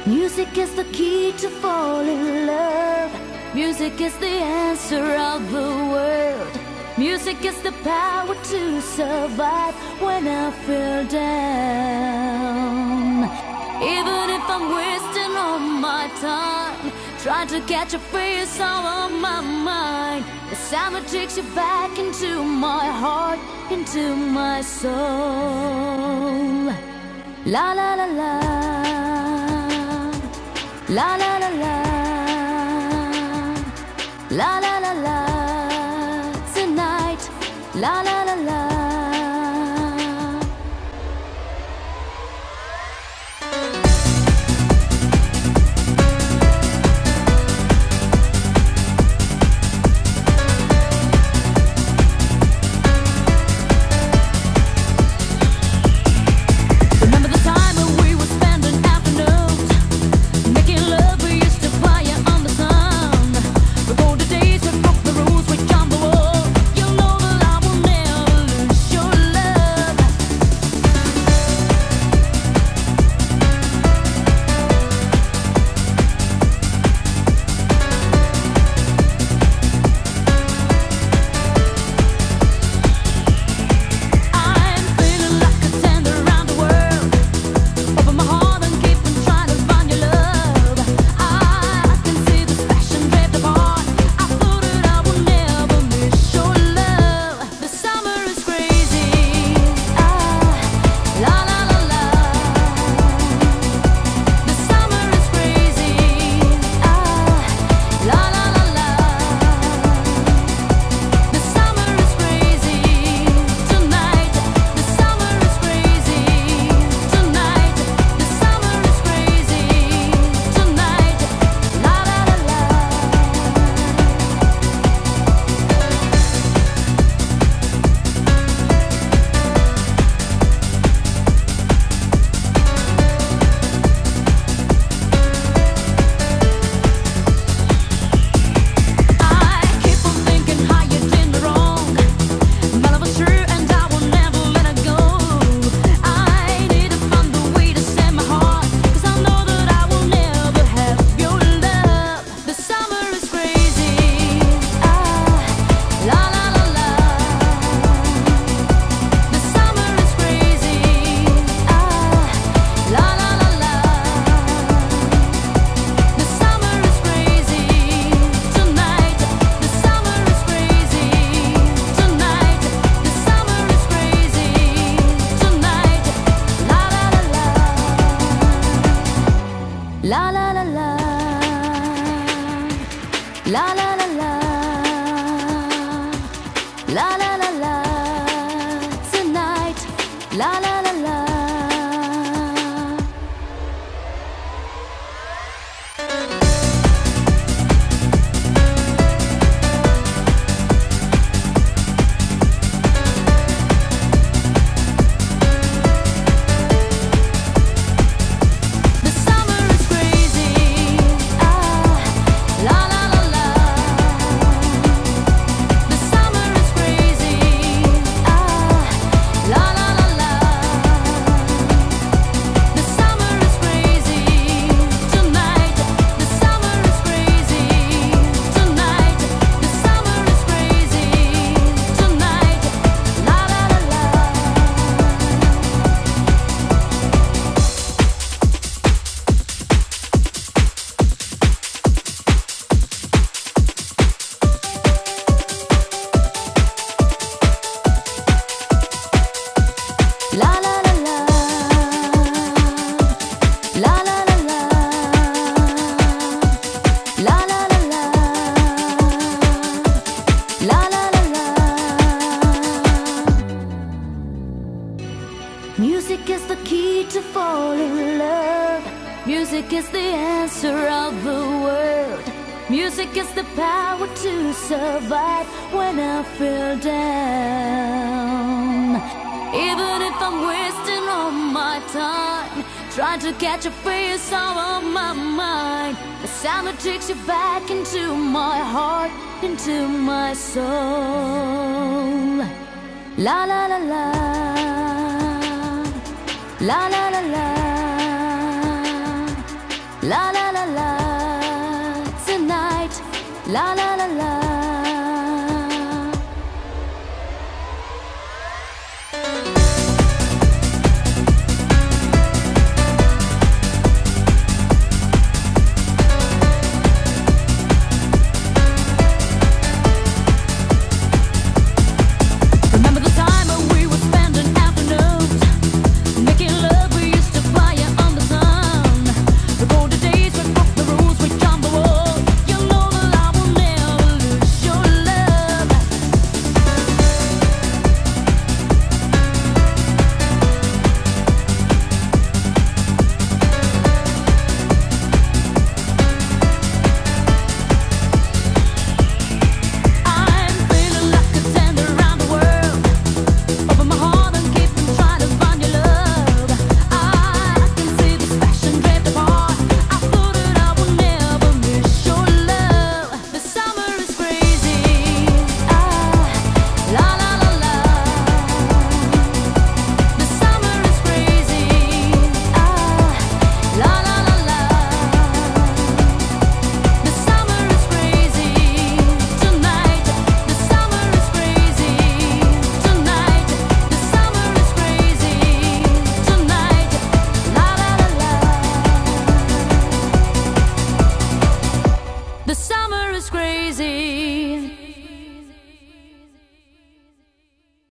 Music is the key to fall in love. Music is the answer of the world. Music is the power to survive when I feel down. Even if I'm wasting all my time trying to catch a face all on my mind, the sound that takes you back into my heart, into my soul. La la la la, la la la la, la la la la, tonight, la la la la. La la la la, la la la la, la la la la, tonight, la la la la. Music is the key to fall in love. Music is the answer of the world. Music is the power to survive when I feel down. Even if I'm wasting all my time trying to catch a face all on my mind, the sound that takes you back into my heart, into my soul. La la la la, la la la la, La la la la, tonight. La la la la.